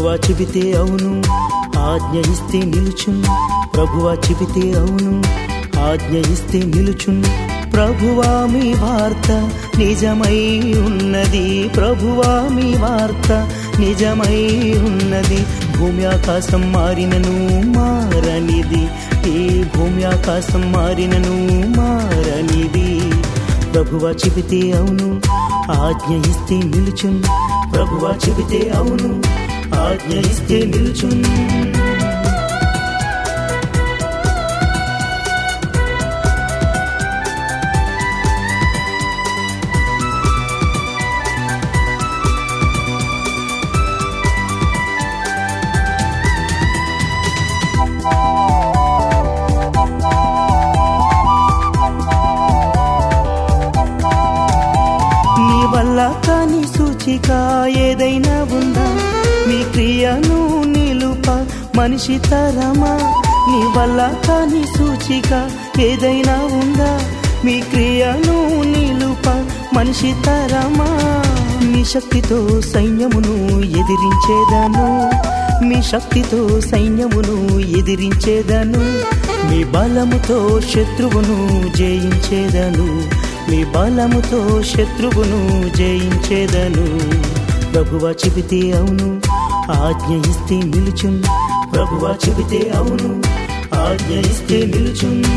ప్రభువా చెబితే అవును, ఆజ్ఞ ఇస్తే నిలుచును. ప్రభువా చెబితే అవును, ఆజ్ఞ ఇస్తే నిలుచును. ప్రభువా మీ వార్త నిజమై ఉన్నది, ప్రభువా మీ వార్త నిజమై ఉన్నది. భూమి ఆకాశం మారినను మారనిది, ఈ భూమి ఆకాశం మారినను మారనిది. ప్రభువా చెబితే అవును, ఆజ్ఞ ఇస్తే నిలుచును. ప్రభువా చెబితే అవును, ఆజ్ఞ ఇస్తే నిలుచును. కాని సూచిక ఏదైనా ఉందా? మీ క్రియను నిలుప మనిషి తరమా? నీ వల్ల కాని సూచిక ఏదైనా ఉందా? మీ క్రియను నిలుప మనిషి తరమా? మీ శక్తితో సైన్యమును ఎదిరించేదను, మీ శక్తితో సైన్యమును ఎదిరించేదను. మీ బలముతో శత్రువును జయించేదను, మీ బలముతో శత్రువును జయించేదను. ప్రభువా చెబితే అవును, ఆజ్ఞ ఇస్తే నిలుచును. ప్రభువా చెబితే అవును, ఆజ్ఞ ఇస్తే నిలుచును.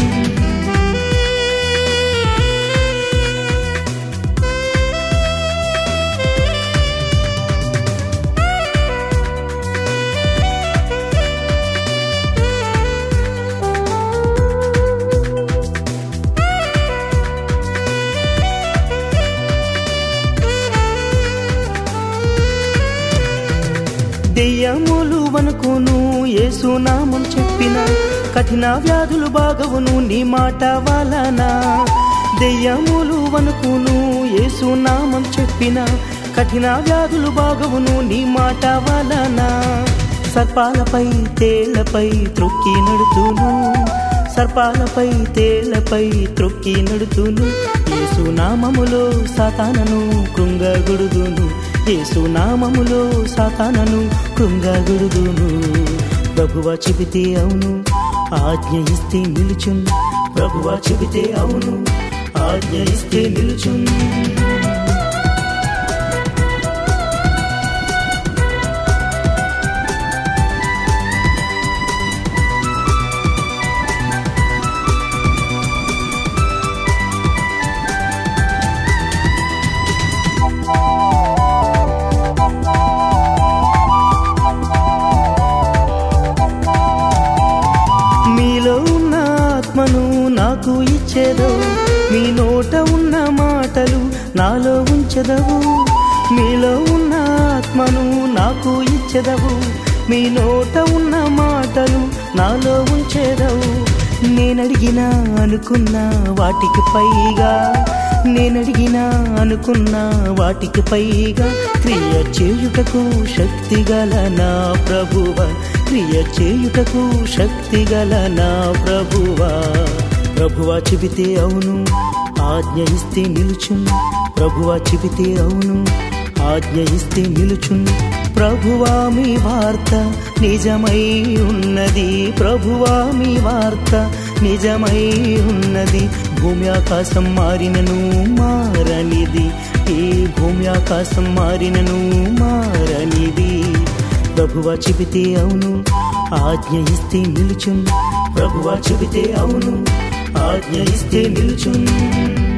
దెయ్యములు వణుకును యేసు నామం చెప్పిన, కఠిన వ్యాధులు బాగవును నీ మాట వలన. దెయ్యములు వణుకును యేసు నామం చెప్పిన, కఠిన వ్యాధులు బాగవును నీ మాట వలన. సర్పాలపై తేళ్లపై త్రొక్కి నడుతును, సర్పాలపై తేళ్లపై త్రొక్కి నడుతును. యేసు నామములో సాతానను కృంగగొడుదును, యేసు నామములో సాతానను కృంగగొడుదును. ప్రభువా చెబితే అవును, ఆజ్ఞ ఇస్తే నిలుచును. ప్రభువా చెబితే అవును, ఆజ్ఞ ఇస్తే నిలుచును. నాకు ఇచ్చేదవు, మీ నోట ఉన్న మాటలు నాలో ఉంచెదవు. మీలో ఉన్న ఆత్మను నాకు ఇచ్చెదవు, మీ నోట ఉన్న మాటలు నాలో ఉంచెదవు. నేనడిగిన అనుకున్న వాటికి పైగా, నేనడిగిన అనుకున్న వాటికి పైగా క్రియ చేయుటకు శక్తి గల నా ప్రభువా, క్రియ చేయుటకు శక్తి గల నా ప్రభువా. ప్రభువా చెబితే అవును, ఆజ్ఞ ఇస్తే నిలుచును. ప్రభువా చెబితే అవును, ఆజ్ఞ ఇస్తే నిలుచును. ప్రభువా మీ వార్త నిజమై ఉన్నది, ప్రభువా మీ వార్త నిజమై ఉన్నది. భూమి ఆకాశం మారినను మారనిది, ఈ భూమి ఆకాశం మారినను మారనిది. ప్రభువా చెబితే అవును, ఆజ్ఞ ఇస్తే నిలుచును. ప్రభువా చెబితే అవును, ఆజ్ఞ ఇస్తే నిలుచును.